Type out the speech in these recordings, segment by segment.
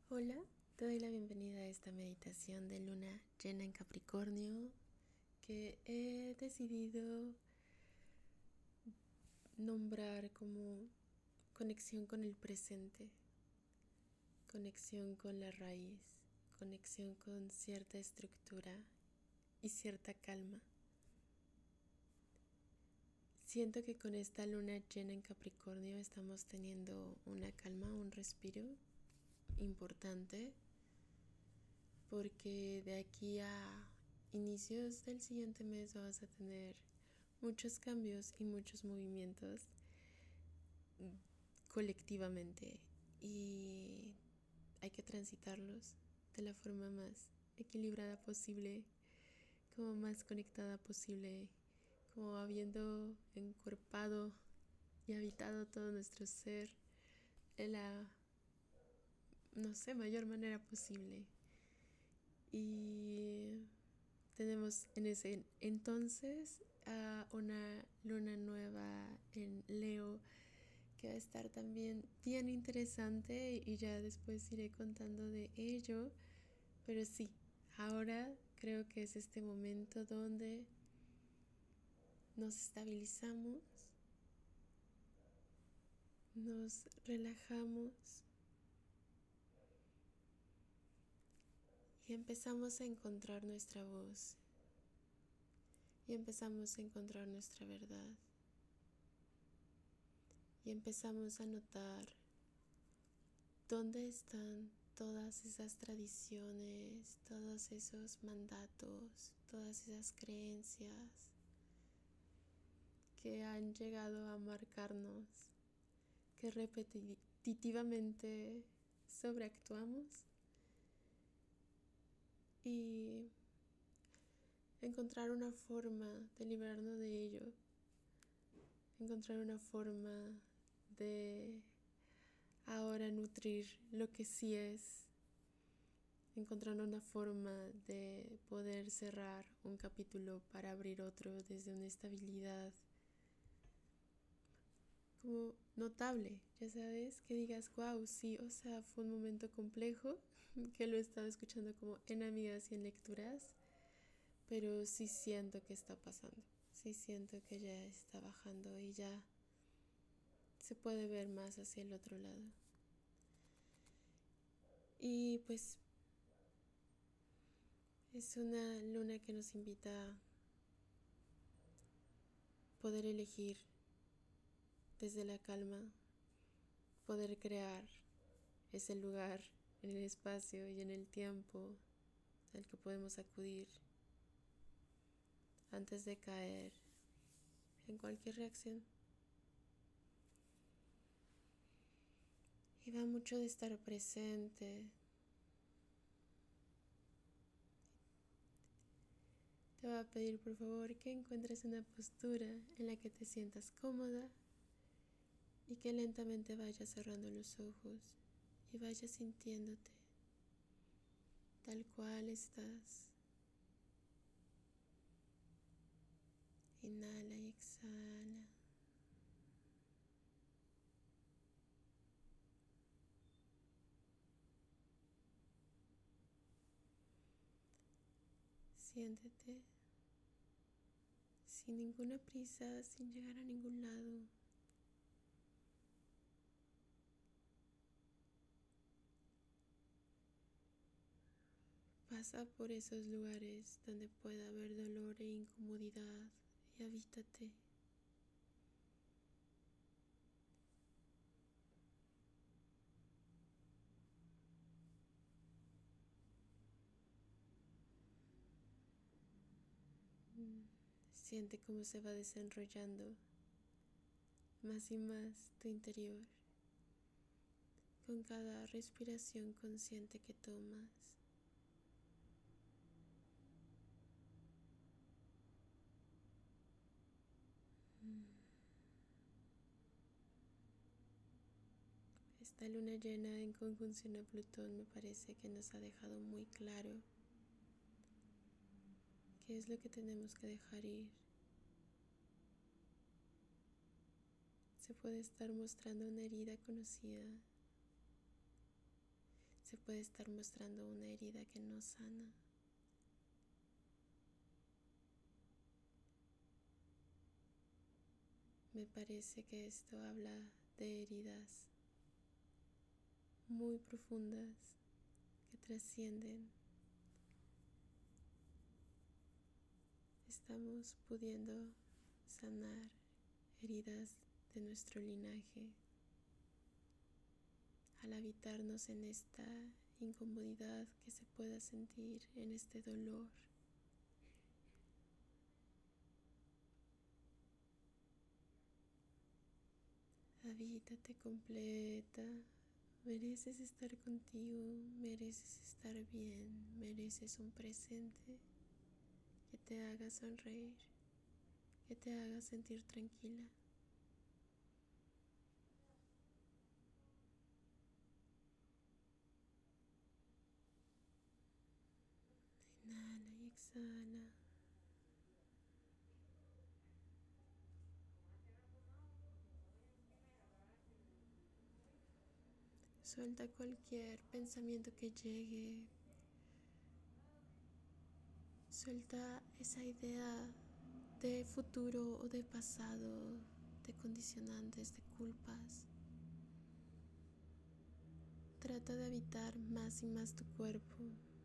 Hola, te doy la bienvenida a esta meditación de luna llena en Capricornio que he decidido nombrar como conexión con el presente, conexión con la raíz, conexión con cierta estructura y cierta calma. Siento que con esta luna llena en Capricornio estamos teniendo una calma, un respiro importante, porque de aquí a inicios del siguiente mes vas a tener muchos cambios y muchos movimientos colectivamente, y hay que transitarlos de la forma más equilibrada posible, como más conectada posible, como habiendo encuerpado y habitado todo nuestro ser en la, no sé, mayor manera posible. Y tenemos en ese entonces a una luna nueva en Leo que va a estar también bien interesante, y ya después iré contando de ello. Pero sí, ahora creo que es este momento donde nos estabilizamos, nos relajamos y empezamos a encontrar nuestra voz, y empezamos a encontrar nuestra verdad, y empezamos a notar dónde están todas esas tradiciones, todos esos mandatos, todas esas creencias que han llegado a marcarnos, que repetitivamente sobreactuamos, y encontrar una forma de liberarnos de ello, encontrar una forma de ahora nutrir lo que sí es, encontrar una forma de poder cerrar un capítulo para abrir otro desde una estabilidad como notable, ya sabes, que digas, wow, sí, o sea, fue un momento complejo, que lo he estado escuchando como en amigas y en lecturas, pero sí siento que está pasando, sí siento que ya está bajando y ya se puede ver más hacia el otro lado. Y pues es una luna que nos invita a poder elegir desde la calma, poder crear ese lugar en el espacio y en el tiempo al que podemos acudir antes de caer en cualquier reacción. Y va mucho de estar presente. Te voy a pedir por favor que encuentres una postura en la que te sientas cómoda y que lentamente vayas cerrando los ojos y vayas sintiéndote tal cual estás. Inhala y exhala. Siéntete sin ninguna prisa, sin llegar a ningún lado. Pasa por esos lugares donde pueda haber dolor e incomodidad y habítate. Siente cómo se va desenrollando más y más tu interior con cada respiración consciente que tomas. Esta luna llena en conjunción a Plutón me parece que nos ha dejado muy claro qué es lo que tenemos que dejar ir. Se puede estar mostrando una herida conocida, se puede estar mostrando una herida que no sana. Me parece que esto habla de heridas muy profundas que trascienden. Estamos pudiendo sanar heridas de nuestro linaje al habitarnos en esta incomodidad que se pueda sentir, en este dolor. Habítate completa, mereces estar contigo, mereces estar bien, mereces un presente que te haga sonreír, que te haga sentir tranquila. Inhala y exhala. Suelta cualquier pensamiento que llegue. Suelta esa idea de futuro o de pasado, de condicionantes, de culpas. Trata de habitar más y más tu cuerpo.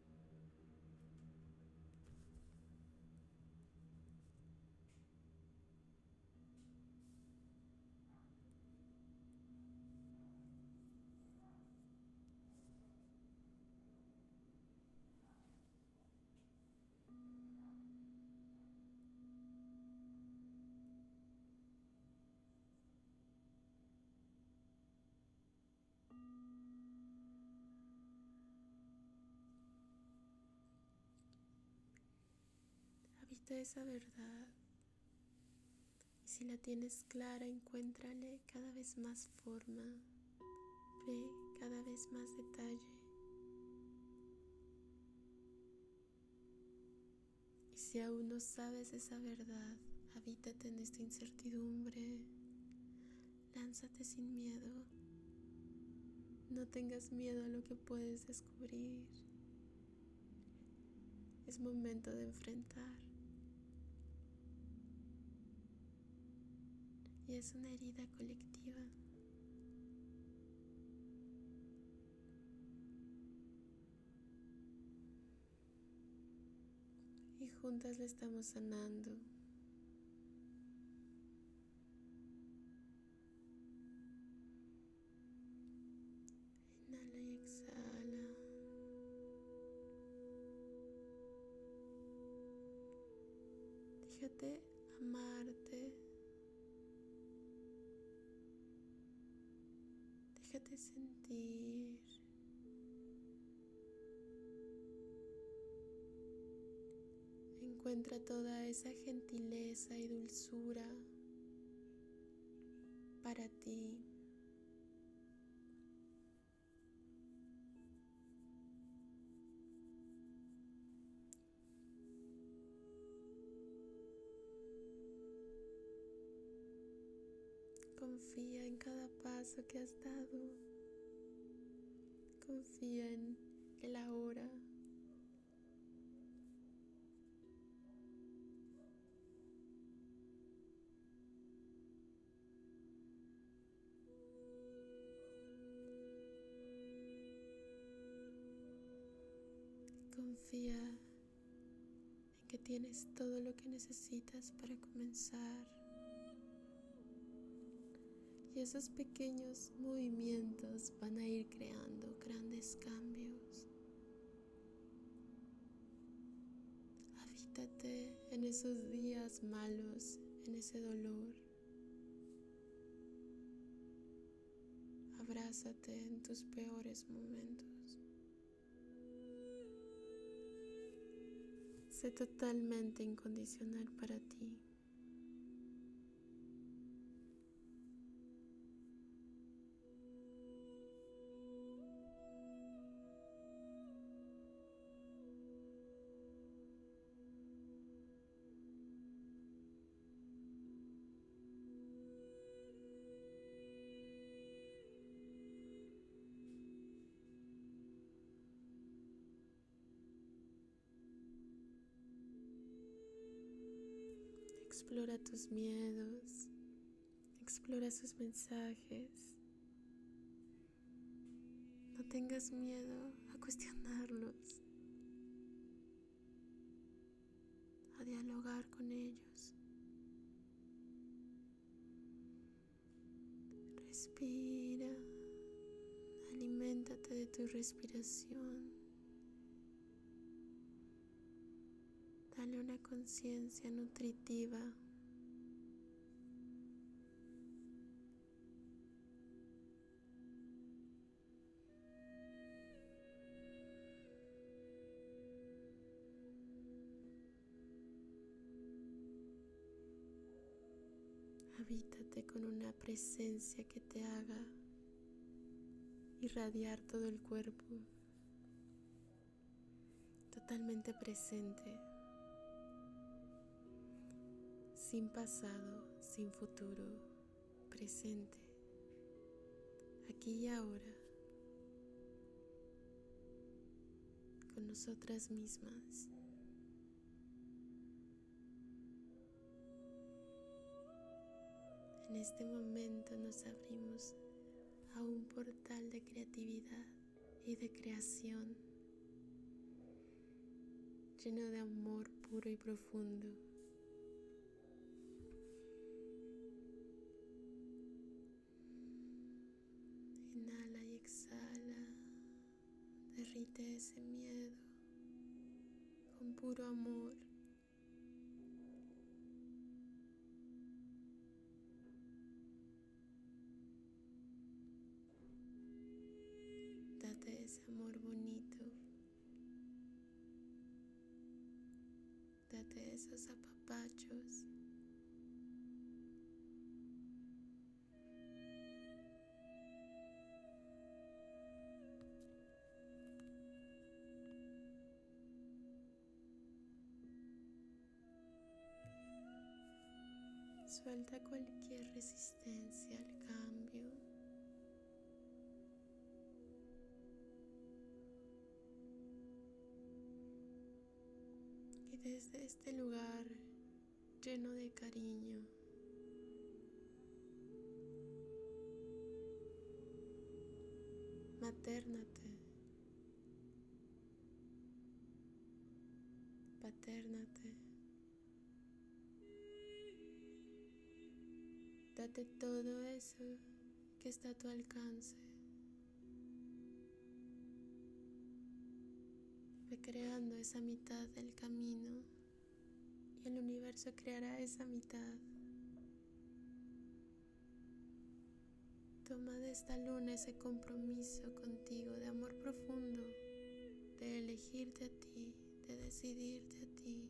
Habita esa verdad. Y si la tienes clara, encuéntrale cada vez más forma. Ve cada vez más detalle. Y si aún no sabes esa verdad, habítate en esta incertidumbre. Lánzate sin miedo. No tengas miedo a lo que puedes descubrir. Es momento de enfrentar. Y es una herida colectiva. Y juntas la estamos sanando. Inhala y exhala. Déjate amarte. Déjate sentir. Encuentra toda esa gentileza y dulzura para ti. Confía en cada paso que has dado. Confía en el ahora. Confía en que tienes todo lo que necesitas para comenzar. Y esos pequeños movimientos van a ir creando grandes cambios. Habítate en esos días malos, en ese dolor. Abrázate en tus peores momentos. Sé totalmente incondicional para ti. Explora tus miedos, explora sus mensajes. No tengas miedo a cuestionarlos, a dialogar con ellos. Respira, aliméntate de tu respiración. Dale una conciencia nutritiva. Habítate con una presencia que te haga irradiar todo el cuerpo, totalmente presente, sin pasado, sin futuro, presente, aquí y ahora, con nosotras mismas. En este momento nos abrimos a un portal de creatividad y de creación, lleno de amor puro y profundo. Inhala y exhala, derrite ese miedo con puro amor. Date ese amor bonito, date esos apapachos. Suelta cualquier resistencia al cambio. Y desde este lugar lleno de cariño, matérnate, patérnate. Date todo eso que está a tu alcance. Ve creando esa mitad del camino y el universo creará esa mitad. Toma de esta luna ese compromiso contigo de amor profundo, de elegirte a ti, de decidirte a ti,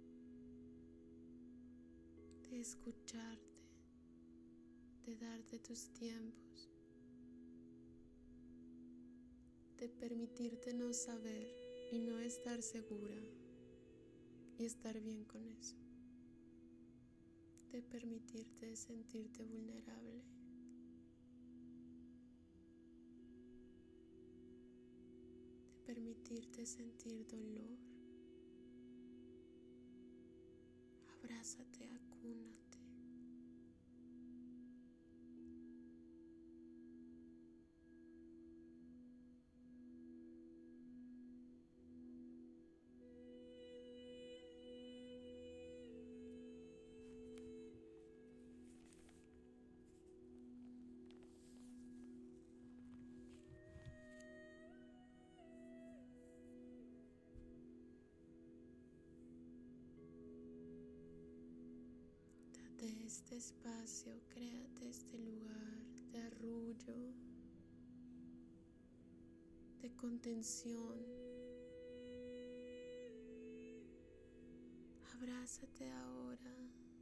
de escucharte, de darte tus tiempos, de permitirte no saber y no estar segura y estar bien con eso, de permitirte sentirte vulnerable, de permitirte sentir dolor. Abrázate, acúnate. De este espacio, créate este lugar de arrullo, de contención. Abrázate ahora.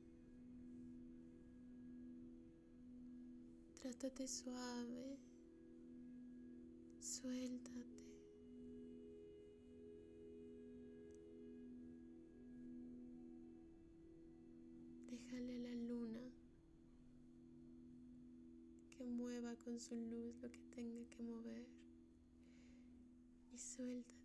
Trátate suave. Suéltate. Déjale a la luna que mueva con su luz lo que tenga que mover. Y suéltate.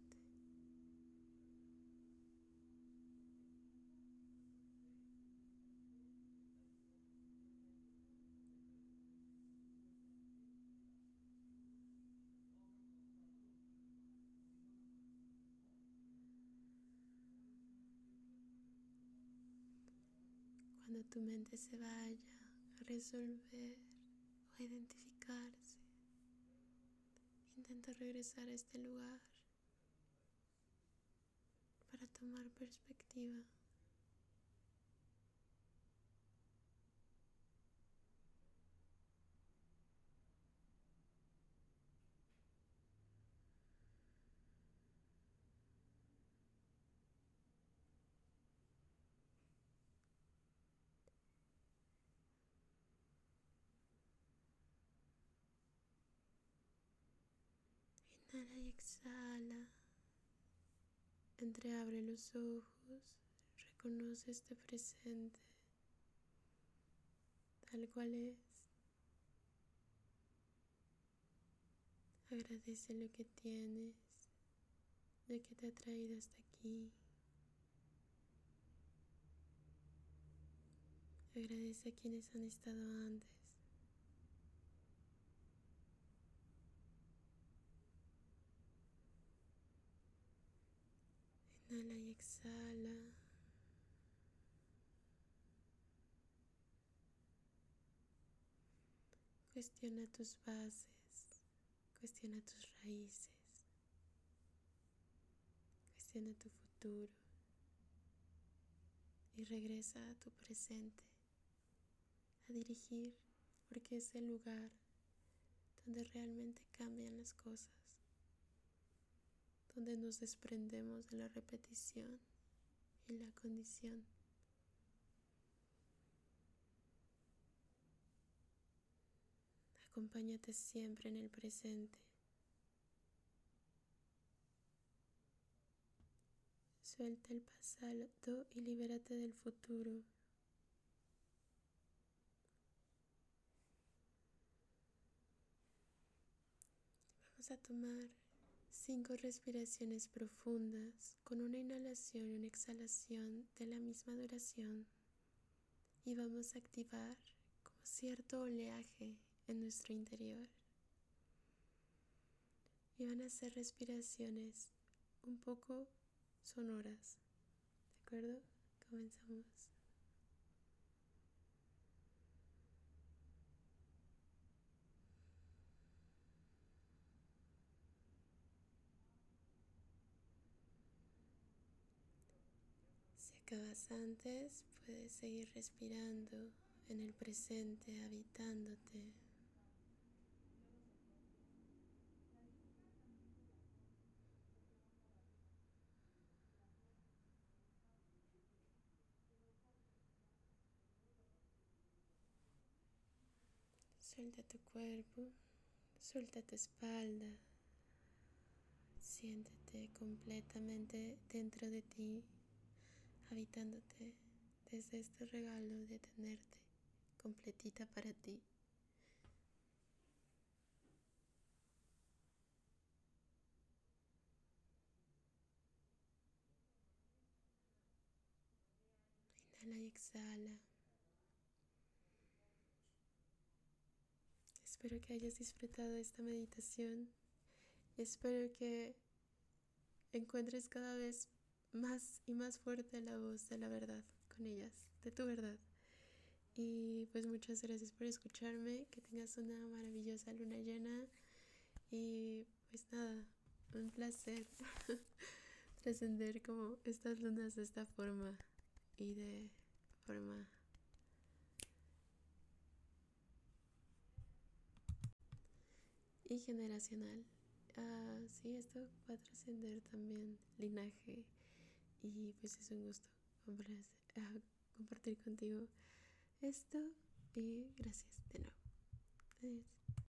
cuando tu mente se vaya a resolver o a identificarse, intenta regresar a este lugar para tomar perspectiva. Inhala y exhala. Entreabre los ojos. Reconoce este presente tal cual es. Agradece lo que tienes, lo que te ha traído hasta aquí. Agradece a quienes han estado antes. Inhala y exhala. Cuestiona tus bases, cuestiona tus raíces, cuestiona tu futuro y regresa a tu presente, a dirigir, porque es el lugar donde realmente cambian las cosas, donde nos desprendemos de la repetición y la condición. Acompáñate siempre en el presente. Suelta el pasado y libérate del futuro. Vamos a tomar 5 respiraciones profundas con una inhalación y una exhalación de la misma duración. Y vamos a activar como cierto oleaje en nuestro interior. Y van a ser respiraciones un poco sonoras. ¿De acuerdo? Comenzamos. Si acabas antes, puedes seguir respirando en el presente, habitándote. Suelta tu cuerpo, suelta tu espalda. Siéntete completamente dentro de ti, habitándote desde este regalo de tenerte completita para ti. Inhala y exhala. Espero que hayas disfrutado esta meditación. Espero que encuentres cada vez más y más fuerte la voz de la verdad con ellas, de tu verdad. Y pues muchas gracias por escucharme, que tengas una maravillosa luna llena y pues nada, un placer trascender como estas lunas de esta forma y de forma y generacional. Sí, esto va a trascender también linaje y pues es un gusto compartir contigo esto y gracias de nuevo. Adiós.